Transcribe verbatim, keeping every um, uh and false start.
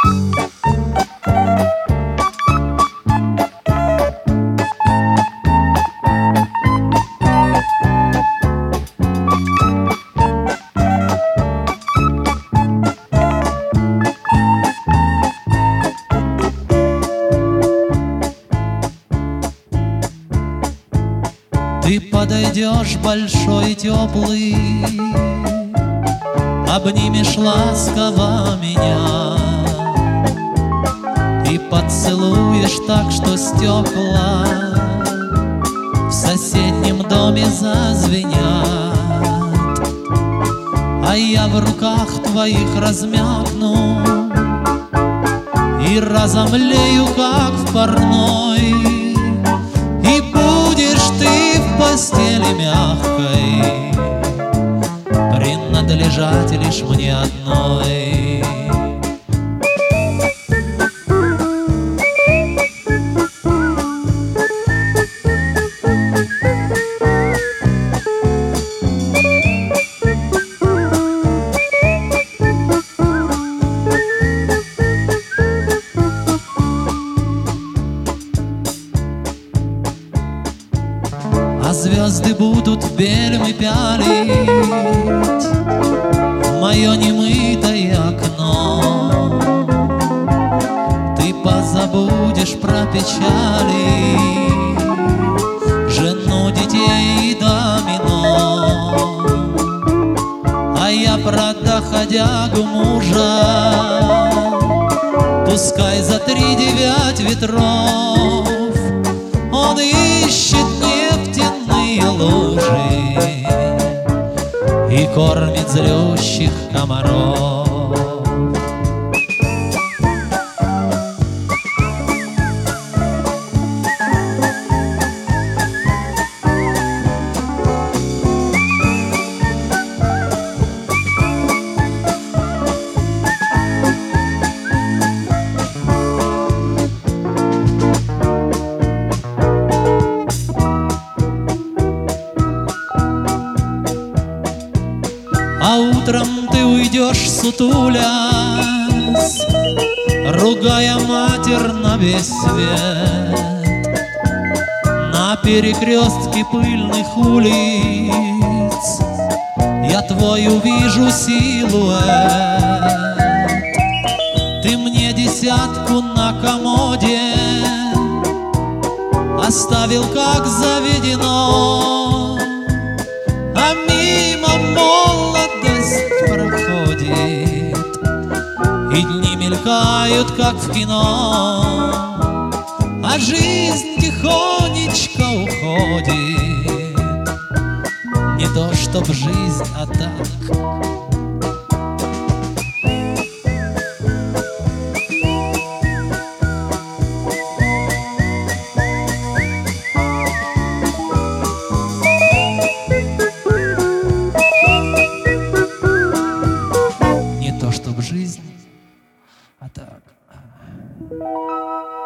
Ты подойдешь большой теплый, обнимешь ласково меня и поцелуешь так, что стекла в соседнем доме зазвенят, а я в руках твоих размякну и разомлею, как в парной. И будешь ты в постели мягкой принадлежать лишь мне одной. А звезды будут бельмы пялить в мое немытое окно. Ты позабудешь про печали, жену, детей и домино, а я про доходягу мужа, пускай за три девять ветров он ищет нефтяные лужи и кормит злющих комаров. А утром ты уйдешь, сутулясь, ругая матерь на весь свет. На перекрестке пыльных улиц я твой увижу силуэт. Ты мне десятку на комоде оставил, как заведено, а мимо молодость проходит, и дни мелькают, как в кино, а жизнь тихонечко уходит. Не то чтоб жизнь, а так. Не то чтоб жизнь, а так.